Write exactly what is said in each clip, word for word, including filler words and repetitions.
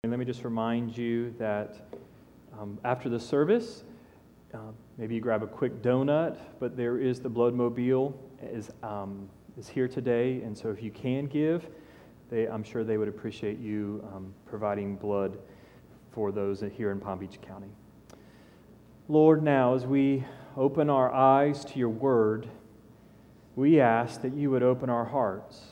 And let me just remind you that um, after the service, uh, maybe you grab a quick donut, but there is the Bloodmobile is um, is here today, and so if you can give, they, I'm sure they would appreciate you um, providing blood for those here in Palm Beach County. Lord, now as we open our eyes to your word, we ask that you would open our hearts.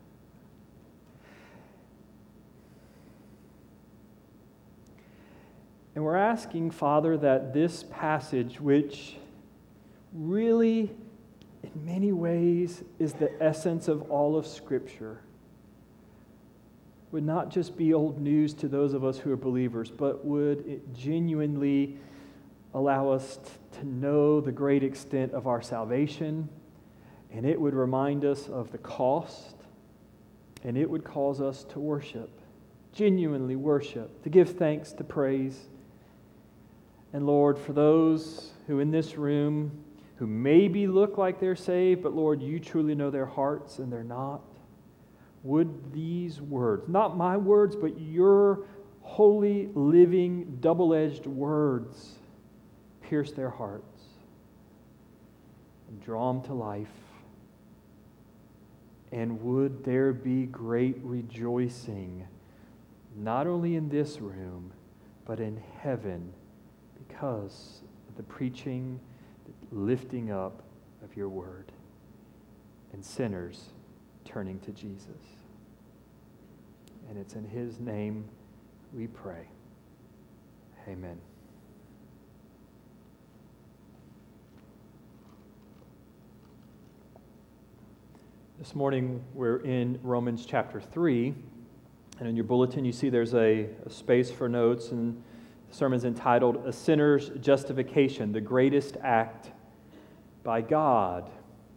And we're asking, Father, that this passage, which really, in many ways, is the essence of all of Scripture, would not just be old news to those of us who are believers, but would it genuinely allow us to know the great extent of our salvation, and it would remind us of the cost, and it would cause us to worship, genuinely worship, to give thanks, to praise. And Lord, for those who in this room, who maybe look like they're saved, but Lord, you truly know their hearts and they're not, would these words, not my words, but your holy, living, double-edged words, pierce their hearts and draw them to life. And would there be great rejoicing, not only in this room, but in heaven, because of the preaching, the lifting up of your word, and sinners turning to Jesus. And it's in his name we pray. Amen. This morning we're in Romans chapter three, and in your bulletin you see there's a, a space for notes, and the sermon's entitled, A Sinner's Justification, the Greatest Act by God.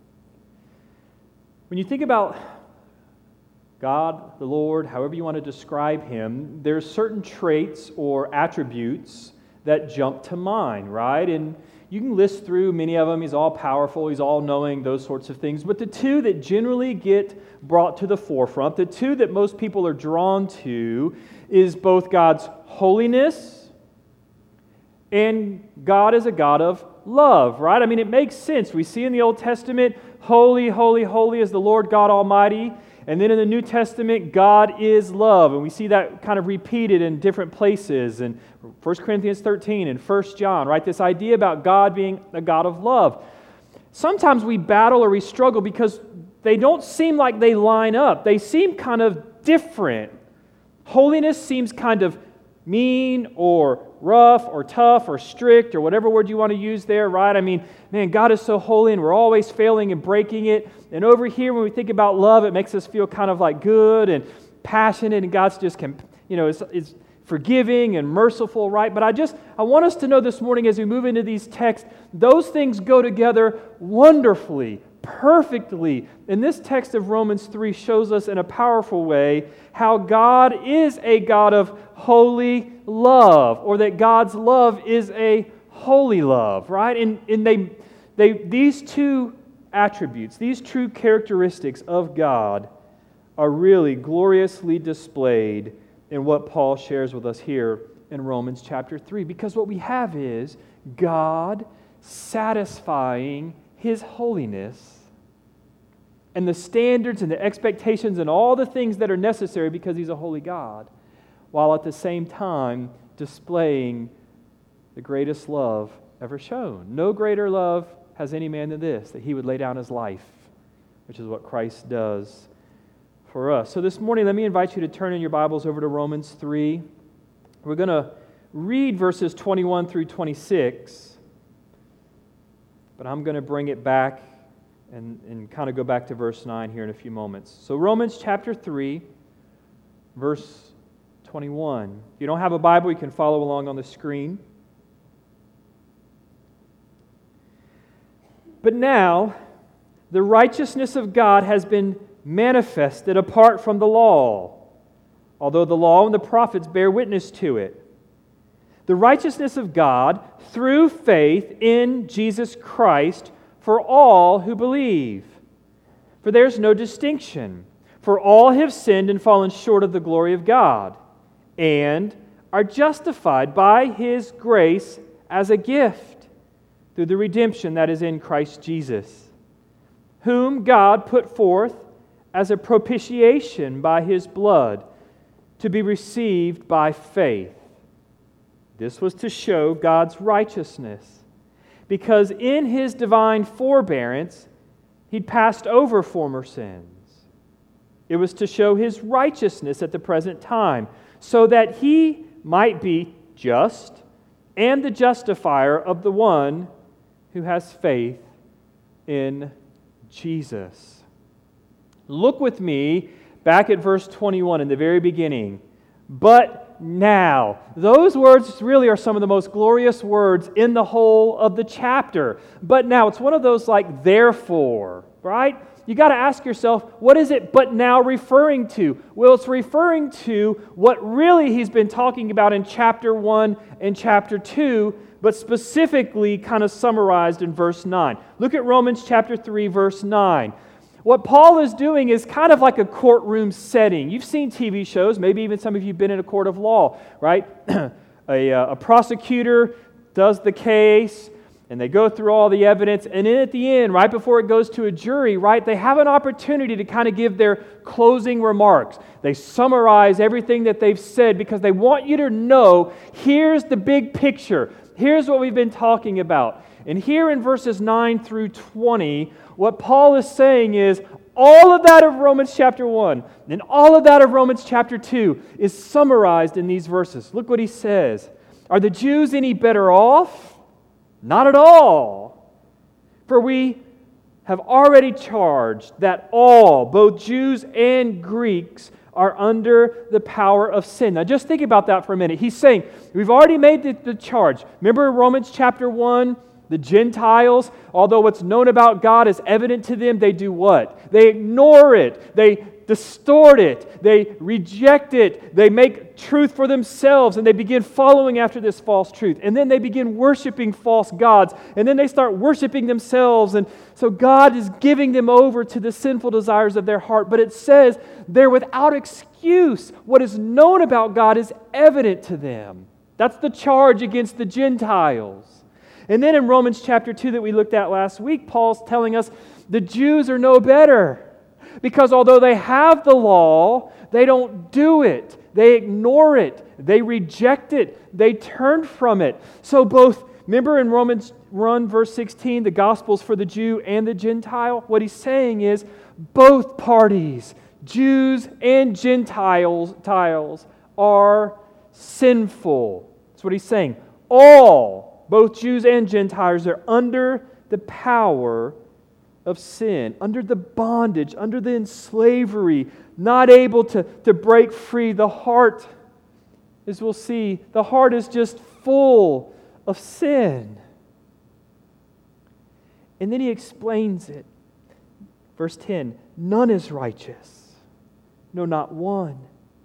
When you think about God, the Lord, however you want to describe him, there's certain traits or attributes that jump to mind, right? And you can list through many of them. He's all-powerful, he's all-knowing, those sorts of things. But the two that generally get brought to the forefront, the two that most people are drawn to, is both God's holiness, and God is a God of love, right? I mean, it makes sense. We see in the Old Testament, holy, holy, holy is the Lord God Almighty. And then in the New Testament, God is love. And we see that kind of repeated in different places in First Corinthians thirteen and First John, right? This idea about God being a God of love. Sometimes we battle or we struggle because they don't seem like they line up. They seem kind of different. Holiness seems kind of mean or rough or tough or strict or whatever word you want to use there, right? I mean, man, God is so holy and we're always failing and breaking it. And over here, when we think about love, it makes us feel kind of like good and passionate, and God's just, you know, is, is forgiving and merciful, right? But I just, I want us to know this morning as we move into these texts, those things go together wonderfully, perfectly. And this text of Romans three shows us in a powerful way how God is a God of holy love, or that God's love is a holy love, right? And, and they, they, these two attributes, these true characteristics of God are really gloriously displayed in what Paul shares with us here in Romans chapter three. Because what we have is God satisfying his holiness and the standards and the expectations and all the things that are necessary because he's a holy God, while at the same time displaying the greatest love ever shown. No greater love has any man than this, that he would lay down his life, which is what Christ does for us. So this morning, let me invite you to turn in your Bibles over to Romans three. We're going to read verses twenty-one through twenty-six, but I'm going to bring it back and, and kind of go back to verse nine here in a few moments. So Romans chapter three, verse twenty-one. If you don't have a Bible, you can follow along on the screen. But now, the righteousness of God has been manifested apart from the law, although the law and the prophets bear witness to it. The righteousness of God through faith in Jesus Christ for all who believe. For there's no distinction, for all have sinned and fallen short of the glory of God, and are justified by His grace as a gift through the redemption that is in Christ Jesus, whom God put forth as a propitiation by His blood to be received by faith. This was to show God's righteousness, because in His divine forbearance, He'd passed over former sins. It was to show His righteousness at the present time, so that He might be just and the justifier of the one who has faith in Jesus. Look with me back at verse twenty-one in the very beginning. But now. Those words really are some of the most glorious words in the whole of the chapter. But now, it's one of those like therefore, right? You got to ask yourself, what is it but now referring to? Well, it's referring to what really he's been talking about in chapter one and chapter two, but specifically kind of summarized in verse nine. Look at Romans chapter three, verse nine. What Paul is doing is kind of like a courtroom setting. You've seen T V shows, maybe even some of you have been in a court of law, right? a, uh, a prosecutor does the case, and they go through all the evidence, and then at the end, right before it goes to a jury, right, they have an opportunity to kind of give their closing remarks. They summarize everything that they've said because they want you to know, here's the big picture. Here's what we've been talking about. And here in verses nine through twenty, what Paul is saying is all of that of Romans chapter one and all of that of Romans chapter two is summarized in these verses. Look what he says. Are the Jews any better off? Not at all. For we have already charged that all, both Jews and Greeks, are under the power of sin. Now just think about that for a minute. He's saying, we've already made the, the charge. Remember Romans chapter one? The Gentiles, although what's known about God is evident to them, they do what? They ignore it. They distort it. They reject it. They make truth for themselves, and they begin following after this false truth. And then they begin worshiping false gods. And then they start worshiping themselves. And so God is giving them over to the sinful desires of their heart. But it says they're without excuse. What is known about God is evident to them. That's the charge against the Gentiles. And then in Romans chapter two that we looked at last week, Paul's telling us the Jews are no better. Because although they have the law, they don't do it. They ignore it. They reject it. They turn from it. So both, remember in Romans one verse sixteen, the gospel's for the Jew and the Gentile? What he's saying is both parties, Jews and Gentiles, are sinful. That's what he's saying. All Both Jews and Gentiles are under the power of sin, under the bondage, under the slavery, not able to, to break free. The heart, as we'll see, the heart is just full of sin. And then he explains it. Verse ten, none is righteous. No, not one.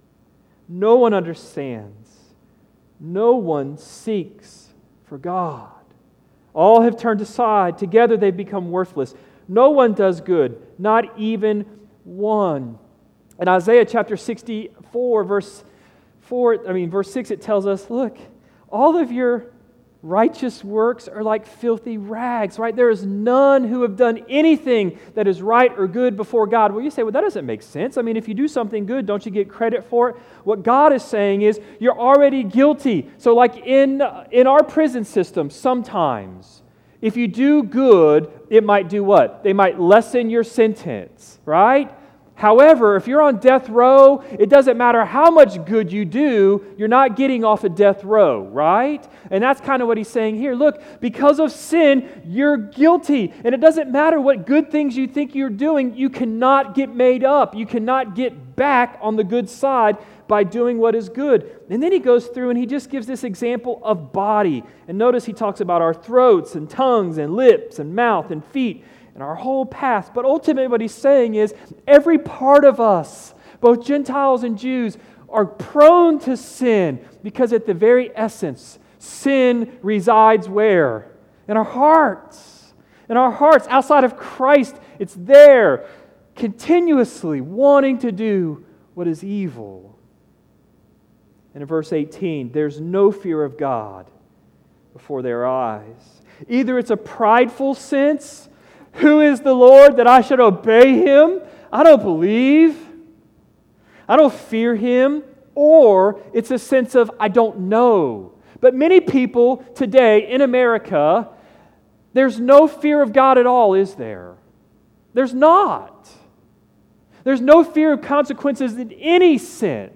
No one understands. No one seeks for God. All have turned aside. Together they've become worthless. No one does good, not even one. In Isaiah chapter sixty-four, verse four, I mean verse six, it tells us, look, all of your righteous works are like filthy rags, right? There is none who have done anything that is right or good before God. Well, you say, well, that doesn't make sense. I mean, if you do something good, don't you get credit for it? What God is saying is you're already guilty. So like in, in our prison system, sometimes, if you do good, it might do what? They might lessen your sentence, right? However, if you're on death row, it doesn't matter how much good you do, you're not getting off of death row, right? And that's kind of what he's saying here. Look, because of sin, you're guilty. And it doesn't matter what good things you think you're doing, you cannot get made up. You cannot get back on the good side by doing what is good. And then he goes through and he just gives this example of body. And notice he talks about our throats and tongues and lips and mouth and feet and our whole past. But ultimately what he's saying is every part of us, both Gentiles and Jews, are prone to sin because at the very essence, sin resides where? In our hearts. In our hearts, outside of Christ, it's there, continuously wanting to do what is evil. And in verse eighteen, there's no fear of God before their eyes. Either it's a prideful sense, who is the Lord that I should obey Him? I don't believe. I don't fear Him. Or it's a sense of I don't know. But many people today in America, there's no fear of God at all, is there? There's not. There's no fear of consequences in any sense.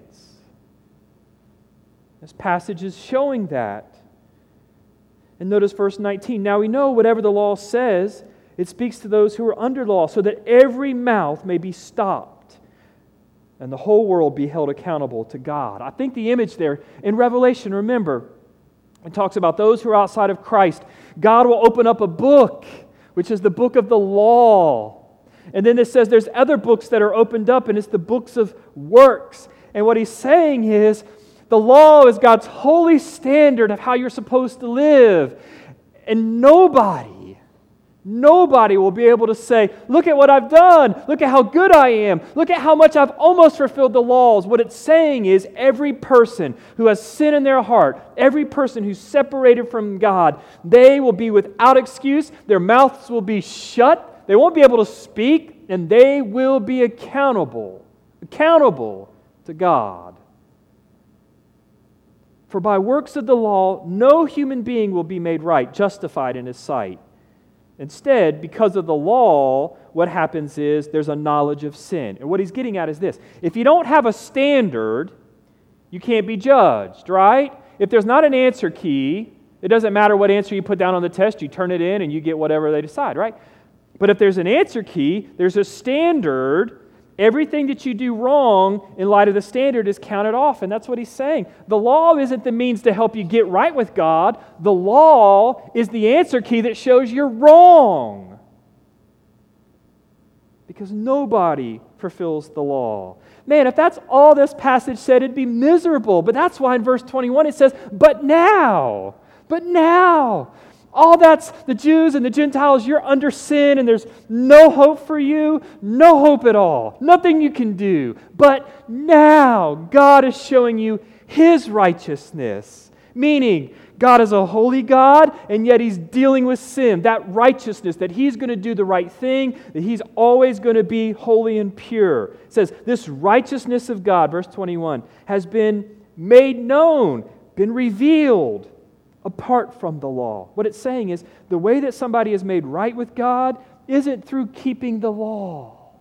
This passage is showing that. And notice verse nineteen. Now we know whatever the law says, it speaks to those who are under law, so that every mouth may be stopped and the whole world be held accountable to God. I think the image there in Revelation, remember, it talks about those who are outside of Christ. God will open up a book, which is the book of the law. And then it says there's other books that are opened up, and it's the books of works. And what he's saying is, the law is God's holy standard of how you're supposed to live. And nobody, nobody will be able to say, look at what I've done. Look at how good I am. Look at how much I've almost fulfilled the laws. What it's saying is every person who has sin in their heart, every person who's separated from God, they will be without excuse. Their mouths will be shut. They won't be able to speak, and they will be accountable, accountable to God. For by works of the law, no human being will be made right, justified in his sight. Instead, because of the law, what happens is there's a knowledge of sin. And what he's getting at is this. If you don't have a standard, you can't be judged, right? If there's not an answer key, it doesn't matter what answer you put down on the test, you turn it in and you get whatever they decide, right? But if there's an answer key, there's a standard. Everything that you do wrong in light of the standard is counted off, and that's what he's saying. The law isn't the means to help you get right with God. The law is the answer key that shows you're wrong. Because nobody fulfills the law. Man, if that's all this passage said, it'd be miserable. But that's why in verse twenty-one it says, but now, but now. All that's the Jews and the Gentiles, you're under sin and there's no hope for you, no hope at all, nothing you can do. But now God is showing you His righteousness, meaning God is a holy God and yet He's dealing with sin, that righteousness, that He's going to do the right thing, that He's always going to be holy and pure. It says, this righteousness of God, verse twenty-one, has been made known, been revealed, apart from the law. What it's saying is the way that somebody is made right with God isn't through keeping the law,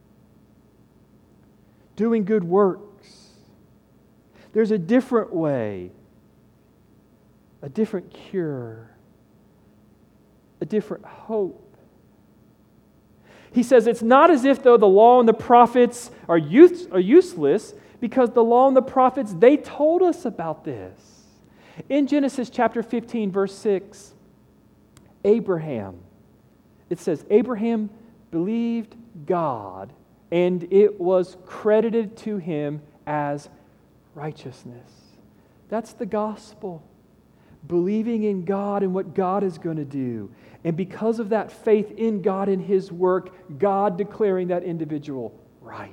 doing good works. There's a different way, a different cure, a different hope. He says it's not as if though the law and the prophets are, use, are useless, because the law and the prophets, they told us about this. In Genesis chapter fifteen, verse six, Abraham, it says, Abraham believed God, and it was credited to him as righteousness. That's the gospel. Believing in God and what God is going to do. And because of that faith in God and His work, God declaring that individual right.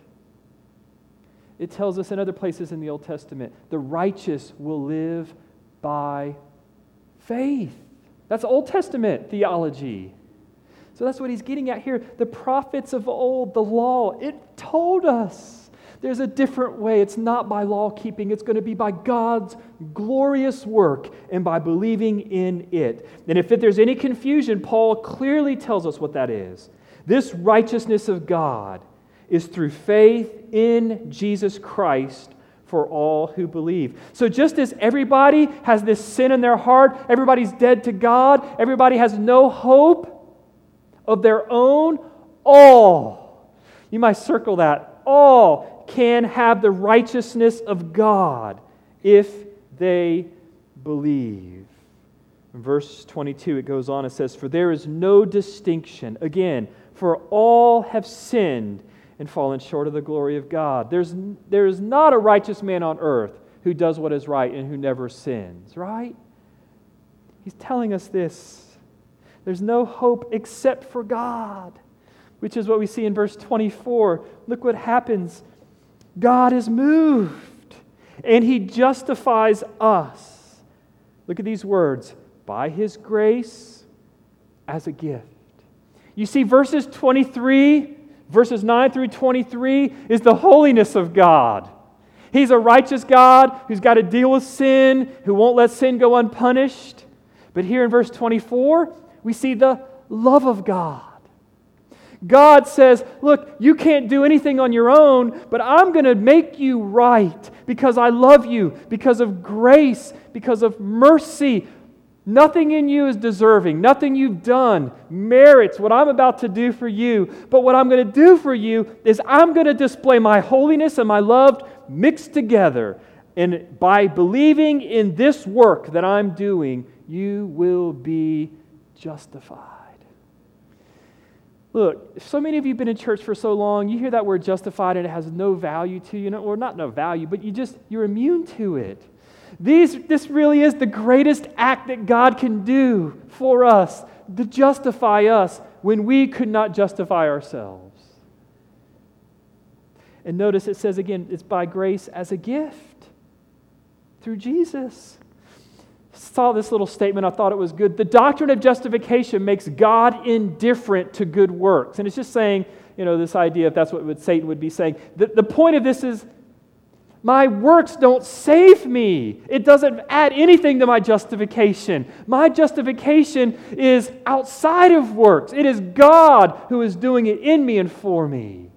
It tells us in other places in the Old Testament, the righteous will live by faith. That's Old Testament theology. So that's what he's getting at here. The prophets of old, the law, it told us there's a different way. It's not by law keeping. It's going to be by God's glorious work and by believing in it. And if there's any confusion, Paul clearly tells us what that is. This righteousness of God is through faith in Jesus Christ for all who believe. So just as everybody has this sin in their heart, everybody's dead to God, everybody has no hope of their own, all, you might circle that, all can have the righteousness of God if they believe. In verse twenty-two, it goes on and says, for there is no distinction. Again, for all have sinned and fallen short of the glory of God. There's, there is not a righteous man on earth who does what is right and who never sins, right? He's telling us this. There's no hope except for God, which is what we see in verse twenty-four. Look what happens. God is moved, And He justifies us. Look at these words. By His grace as a gift. You see, verses twenty-three, verses nine through twenty-three is the holiness of God. He's a righteous God who's got to deal with sin, who won't let sin go unpunished. But here in verse twenty-four, we see the love of God. God says, look, you can't do anything on your own, but I'm going to make you right because I love you, because of grace, because of mercy. Nothing in you is deserving. Nothing you've done merits what I'm about to do for you. But what I'm going to do for you is I'm going to display my holiness and my love mixed together. And by believing in this work that I'm doing, you will be justified. Look, so many of you have been in church for so long, you hear that word justified and it has no value to you, or not no value, but you just, you're immune to it. These, this really is the greatest act that God can do for us, to justify us when we could not justify ourselves. And notice it says again, it's by grace as a gift through Jesus. Saw this little statement, I thought it was good. The doctrine of justification makes God indifferent to good works. And it's just saying, you know, this idea, if that's what Satan would be saying. The, the point of this is, my works don't save me. It doesn't add anything to my justification. My justification is outside of works. It is God who is doing it in me and for me.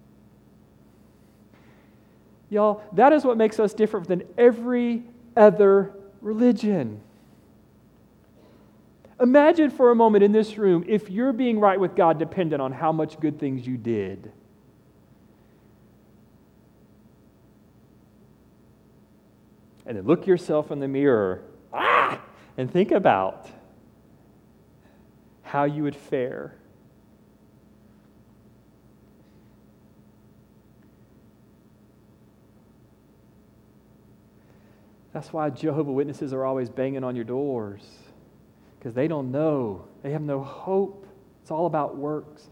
Y'all, that is what makes us different than every other religion. Imagine for a moment in this room if you're being right with God dependent on how much good things you did. And then look yourself in the mirror ah, and think about how you would fare. That's why Jehovah's Witnesses are always banging on your doors, because they don't know. They have no hope. It's all about works.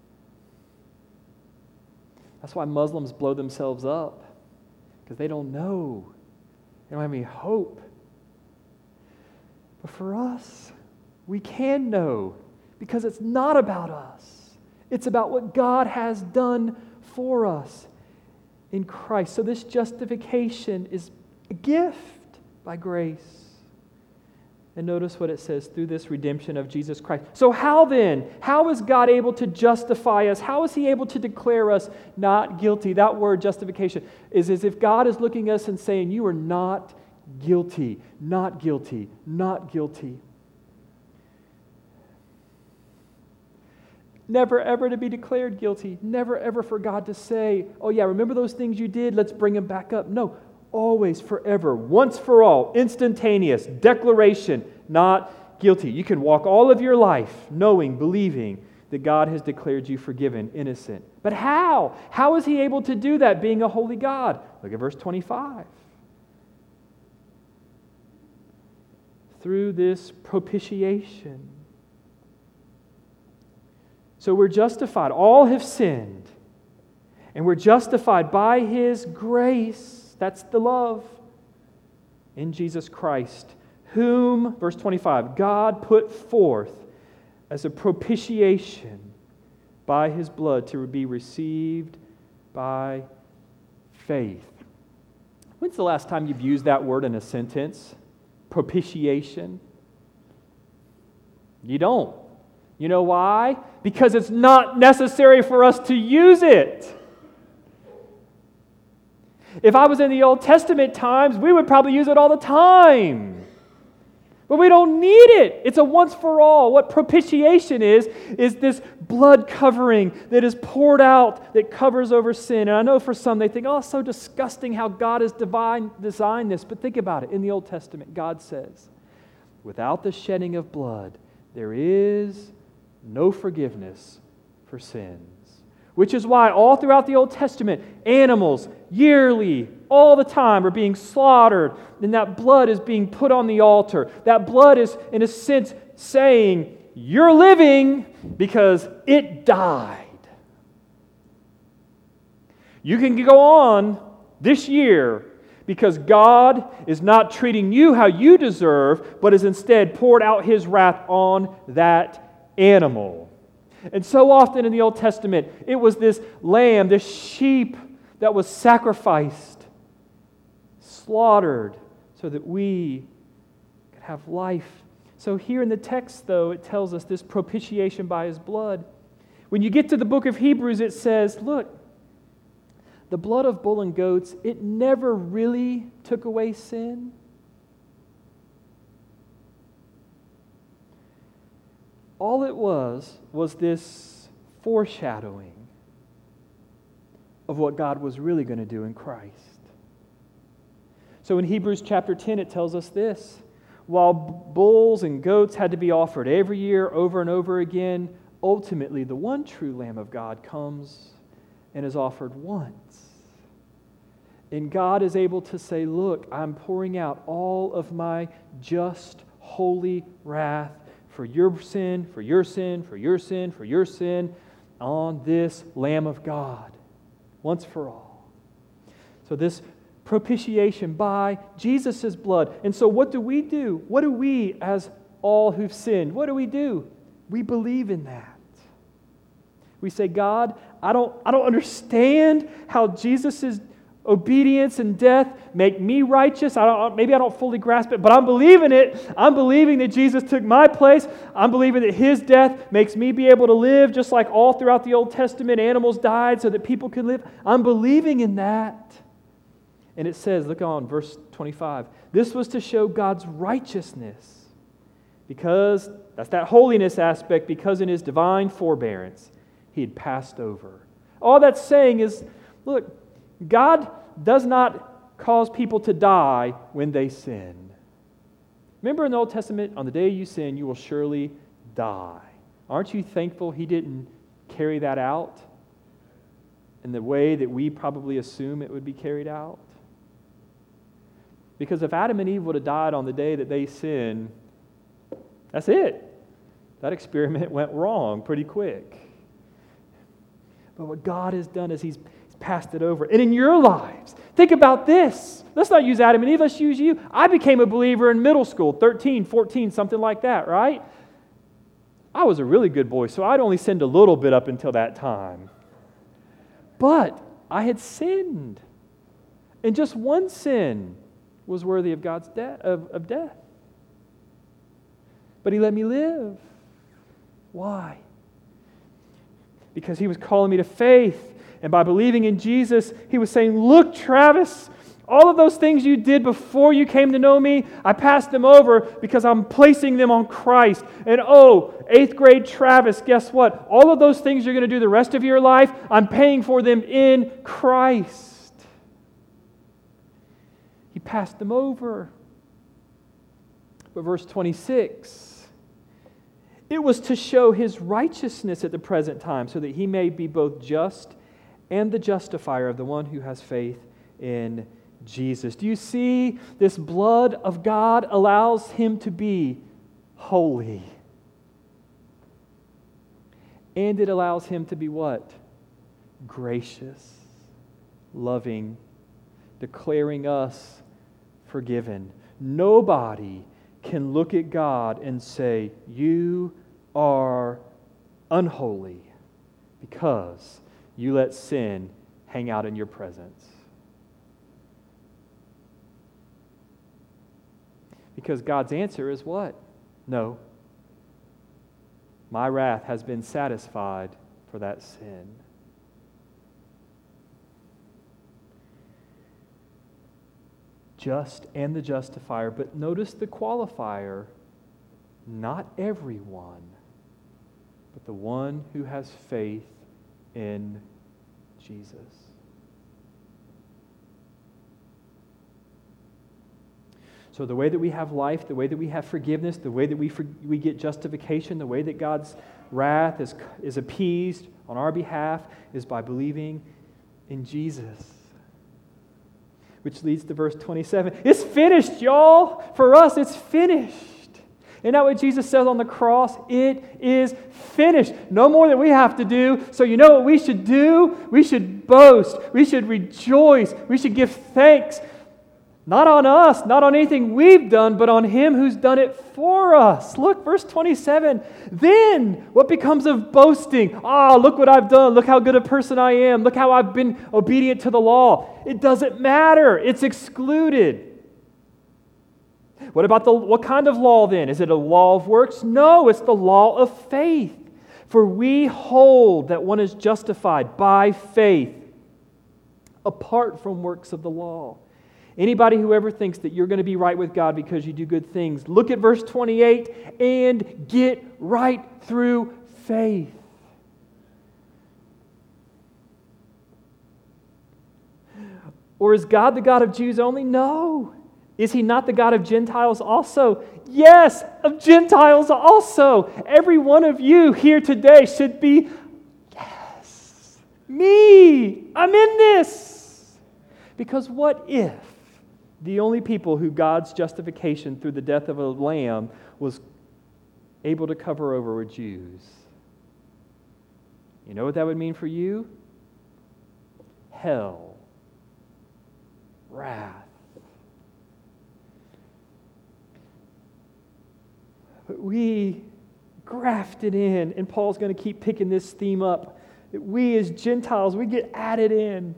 That's why Muslims blow themselves up, because they don't know. They don't have any hope. But for us, we can know, because it's not about us. It's about what God has done for us in Christ. So this justification is a gift by grace. And notice what it says, through this redemption of Jesus Christ. So how then? How is God able to justify us? How is He able to declare us not guilty? That word justification is as if God is looking at us and saying, you are not guilty, not guilty, not guilty. Never ever to be declared guilty. Never ever for God to say, oh yeah, remember those things you did? Let's bring them back up. No. Always, forever, once for all, instantaneous declaration, not guilty. You can walk all of your life knowing, believing that God has declared you forgiven, innocent. But how? How is He able to do that, being a holy God? Look at verse twenty-five. Through this propitiation. So we're justified. All have sinned. And we're justified by His grace. That's the love in Jesus Christ, whom, verse twenty-five, God put forth as a propitiation by His blood to be received by faith. When's the last time you've used that word in a sentence? Propitiation. You don't. You know why? Because it's not necessary for us to use it. If I was in the Old Testament times, we would probably use it all the time. But we don't need it. It's a once for all. What propitiation is, is this blood covering that is poured out that covers over sin. And I know for some they think, oh, it's so disgusting how God has divine, designed this. But think about it. In the Old Testament, God says, without the shedding of blood, there is no forgiveness for sins. Which is why all throughout the Old Testament, animals yearly, all the time, are being slaughtered, and that blood is being put on the altar. That blood is, in a sense, saying, you're living because it died. You can go on this year Because God is not treating you how you deserve, but has instead poured out His wrath on that animal. And so often in the Old Testament, it was this lamb, this sheep that was sacrificed, slaughtered, so that we could have life. So here in the text, though, it tells us this propitiation by His blood. When you get to the book of Hebrews, it says, look, the blood of bull and goats, it never really took away sin. All it was was this foreshadowing of what God was really going to do in Christ. So in Hebrews chapter ten, it tells us this. While bulls and goats had to be offered every year over and over again, ultimately the one true Lamb of God comes and is offered once. And God is able to say, look, I'm pouring out all of my just, holy wrath for your sin, for your sin, for your sin, for your sin, on this Lamb of God, once for all. So this propitiation by Jesus' blood. And so what do we do? What do we, as all who've sinned, what do we do? We believe in that. We say, God, I don't, I don't understand how Jesus' obedience and death make me righteous. I don't, maybe I don't fully grasp it, but I'm believing it. I'm believing that Jesus took my place. I'm believing that His death makes me be able to live just like all throughout the Old Testament, animals died so that people could live. I'm believing in that. And it says, look on, verse twenty-five, this was to show God's righteousness because, that's that holiness aspect, because in His divine forbearance, He had passed over. All that's saying is, look, God does not cause people to die when they sin. Remember in the Old Testament, on the day you sin, you will surely die. Aren't you thankful He didn't carry that out in the way that we probably assume it would be carried out? Because if Adam and Eve would have died on the day that they sinned, that's it. That experiment went wrong pretty quick. But what God has done is He's passed it over. And in your lives, think about this. Let's not use Adam and Eve, let's use you. I became a believer in middle school, thirteen, fourteen, something like that, right? I was a really good boy, so I'd only sinned a little bit up until that time. But I had sinned. And just one sin was worthy of God's de- of, of death. But He let me live. Why? Because He was calling me to faith. And by believing in Jesus, He was saying, look, Travis, all of those things you did before you came to know me, I passed them over because I'm placing them on Christ. And oh, eighth grade Travis, guess what? All of those things you're going to do the rest of your life, I'm paying for them in Christ. He passed them over. But verse twenty-six, it was to show His righteousness at the present time so that He may be both just and the justifier of the one who has faith in Jesus. Do you see? This blood of God allows Him to be holy. And it allows Him to be what? Gracious, loving, declaring us forgiven. Nobody can look at God and say, you are unholy because you let sin hang out in your presence. Because God's answer is what? No. My wrath has been satisfied for that sin. Just and the justifier, but notice the qualifier, not everyone, but the one who has faith in Jesus. So the way that we have life, the way that we have forgiveness, the way that we for, we get justification, the way that God's wrath is, is appeased on our behalf is by believing in Jesus. Which leads to verse twenty-seven. It's finished, y'all. For us, it's finished. Isn't that what Jesus says on the cross? It is finished. No more that we have to do. So you know what we should do? We should boast. We should rejoice. We should give thanks. Not on us, not on anything we've done, but on Him who's done it for us. Look, verse twenty-seven. Then, what becomes of boasting? Ah, look what I've done. Look how good a person I am. Look how I've been obedient to the law. It doesn't matter. It's excluded. What about the, what kind of law then? Is it a law of works? No, it's the law of faith. For we hold that one is justified by faith apart from works of the law. Anybody who ever thinks that you're going to be right with God because you do good things, look at verse twenty-eight and get right through faith. Or is God the God of Jews only? No. Is He not the God of Gentiles also? Yes, of Gentiles also. Every one of you here today should be, yes, me, I'm in this. Because what if the only people who God's justification through the death of a lamb was able to cover over were Jews? You know what that would mean for you? Hell. Wrath. But we grafted in, and Paul's going to keep picking this theme up, that we as Gentiles, we get added in.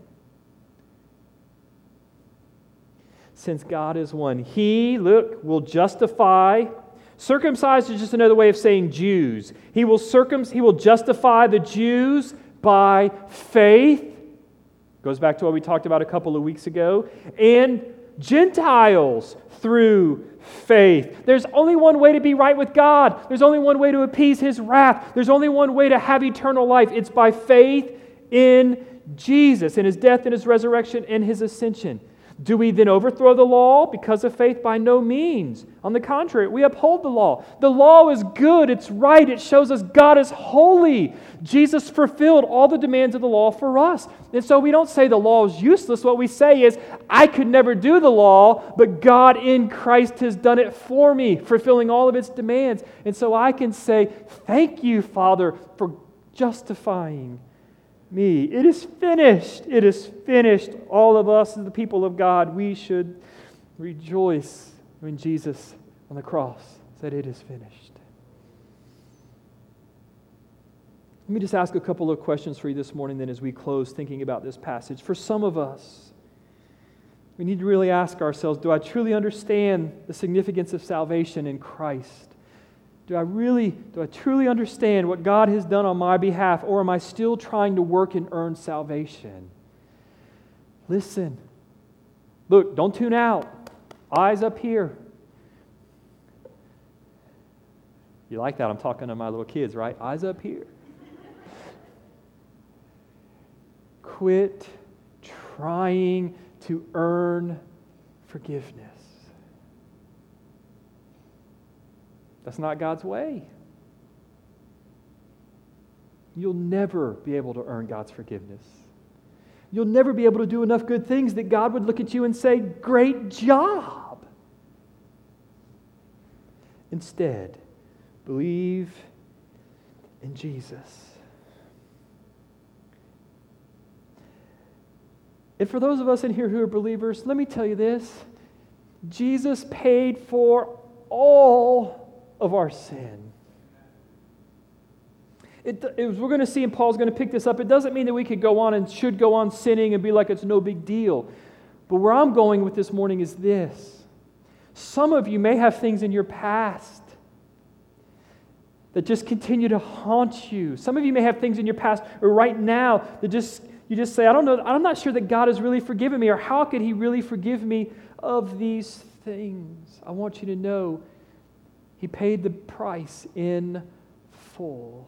Since God is one, He, look, will justify. Circumcised is just another way of saying Jews. He will circum, He will justify the Jews by faith. Goes back to what we talked about a couple of weeks ago. And Gentiles through faith. There's only one way to be right with God. There's only one way to appease His wrath. There's only one way to have eternal life. It's by faith in Jesus, in His death and His resurrection and His ascension. Do we then overthrow the law because of faith? By no means. On the contrary, we uphold the law. The law is good. It's right. It shows us God is holy. Jesus fulfilled all the demands of the law for us. And so we don't say the law is useless. What we say is, I could never do the law, but God in Christ has done it for me, fulfilling all of its demands. And so I can say, thank you, Father, for justifying me. It is finished. It is finished. All of us as the people of God, we should rejoice when Jesus on the cross said it is finished. Let me just ask a couple of questions for you this morning then as we close thinking about this passage. For some of us, we need to really ask ourselves, do I truly understand the significance of salvation in Christ? Do I really, do I truly understand what God has done on my behalf, or am I still trying to work and earn salvation? Listen. Look, don't tune out. Eyes up here. You like that? I'm talking to my little kids, right? Eyes up here. Quit trying to earn forgiveness. That's not God's way. You'll never be able to earn God's forgiveness. You'll never be able to do enough good things that God would look at you and say, great job. Instead, believe in Jesus. And for those of us in here who are believers, let me tell you this. Jesus paid for all of our sin. It, it was, we're going to see, and Paul's going to pick this up, it doesn't mean that we could go on and should go on sinning and be like it's no big deal. But where I'm going with this morning is this. Some of you may have things in your past that just continue to haunt you. Some of you may have things in your past or right now that just you just say, I don't know, I'm not sure that God has really forgiven me, or how could He really forgive me of these things? I want you to know He paid the price in full.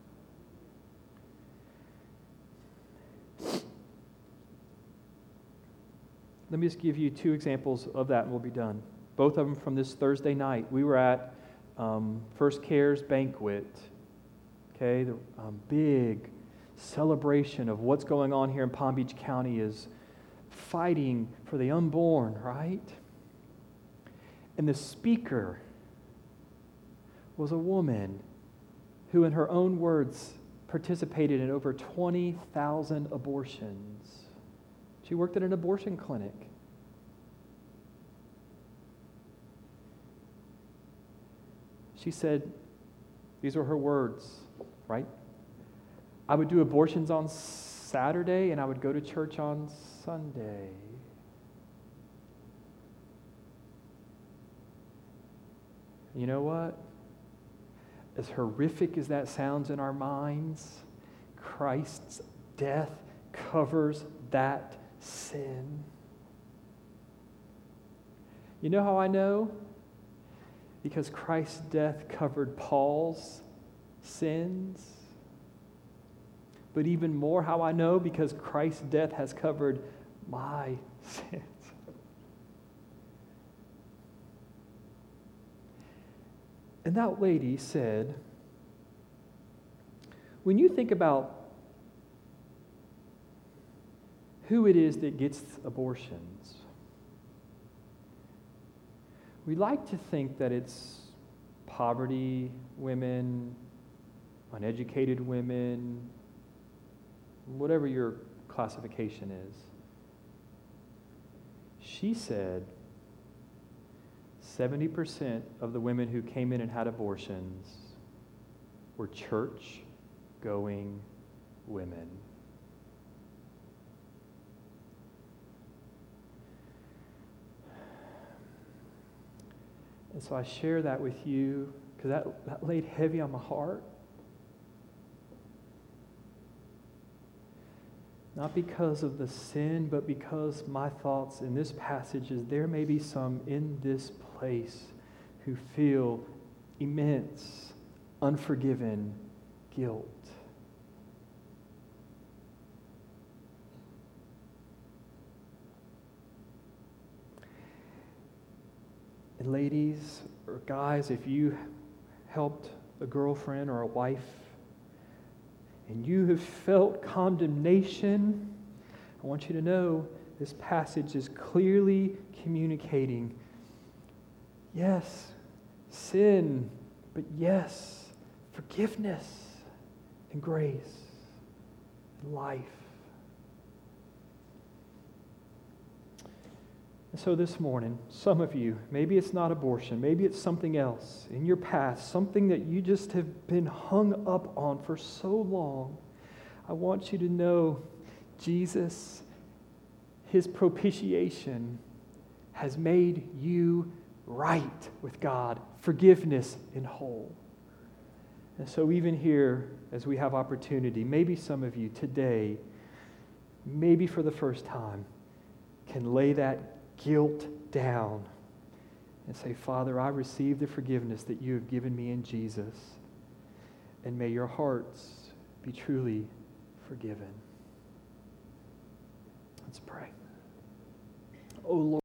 Let me just give you two examples of that and we'll be done. Both of them from this Thursday night. We were at um, First Cares Banquet. Okay, the um, big celebration of what's going on here in Palm Beach County is fighting for the unborn, right? And the speaker was a woman who, in her own words, participated in over twenty thousand abortions. She worked at an abortion clinic. She said, these were her words, right? I would do abortions on Saturday and I would go to church on Sunday. You know what? As horrific as that sounds in our minds, Christ's death covers that sin. You know how I know? Because Christ's death covered Paul's sins. But even more how I know, because Christ's death has covered my sins. And that lady said, when you think about who it is that gets abortions, we like to think that it's poverty women, uneducated women, whatever your classification is. She said seventy percent of the women who came in and had abortions were church-going women. And so I share that with you because that, that laid heavy on my heart. Not because of the sin, but because my thoughts in this passage is there may be some in this place who feel immense, unforgiven guilt. And ladies or guys, if you helped a girlfriend or a wife and you have felt condemnation, I want you to know this passage is clearly communicating, yes, sin, but yes, forgiveness and grace and life. And so this morning, some of you, maybe it's not abortion, maybe it's something else in your past, something that you just have been hung up on for so long. I want you to know Jesus, his propitiation, has made you right with God, forgiveness and whole. And so even here, as we have opportunity, maybe some of you today, maybe for the first time, can lay that guilt down and say, Father, I receive the forgiveness that you have given me in Jesus, and may your hearts be truly forgiven. Let's pray. Oh Lord.